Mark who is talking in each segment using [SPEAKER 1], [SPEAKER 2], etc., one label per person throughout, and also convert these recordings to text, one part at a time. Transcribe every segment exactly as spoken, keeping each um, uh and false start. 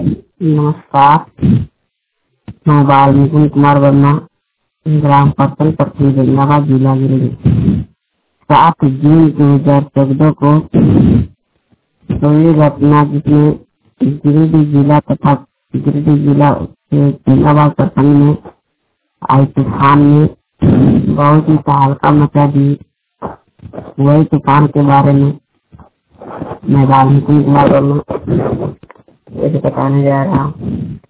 [SPEAKER 1] नमस्कार, मैं वाल्मीकि कुमार वर्मा, ग्राम पत्तल पट्टी जहानाबाद जिला गिरिडीह। सात जून दो हजार चौदह को हुई घटना जिसमें गिरिडीह जिला तथा गिरिडीह जिला के जहानाबाद प्रखंड में आई तूफान ने बहुत ही तहलका मचा दी। वही तूफान के बारे में मैं वाल्मीकि कुमार वर्मा ये बताने जा रहा हूँ।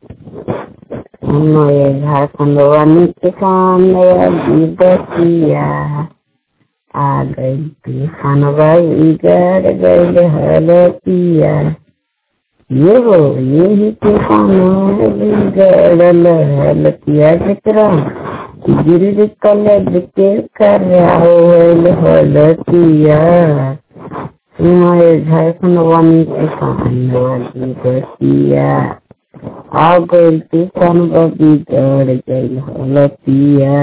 [SPEAKER 1] झारखंड वानी तूफान बतिया आ गई तूफान बिगड़ गई हलतिया। ये हो यही तूफान बिगड़ल हलतिया जकरा गिरिडीह कॉलेज के कर हलतिया। झारखंड वानी तूफान बतिया आ गई तूफान बिगड़ गई हलतिया।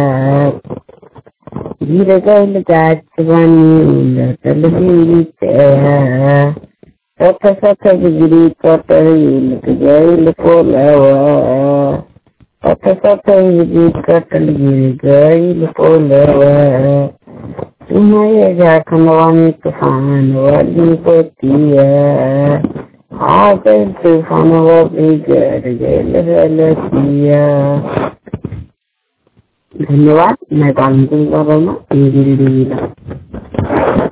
[SPEAKER 1] गिर गई गाछ बनी उलटल गिरते सथ सथ बिजली कटल उलट गई पोलवा। सथ सथ बिजली कटल गिर गई पोलवा। तुम्हारे झारखंड वानी तूफान वाली बतिया आ गई तूफान बिगड़ गई हलतिया। धन्यवाद। मैं वाल्मीकि कुमार वर्मा, गिरिडीह जिला।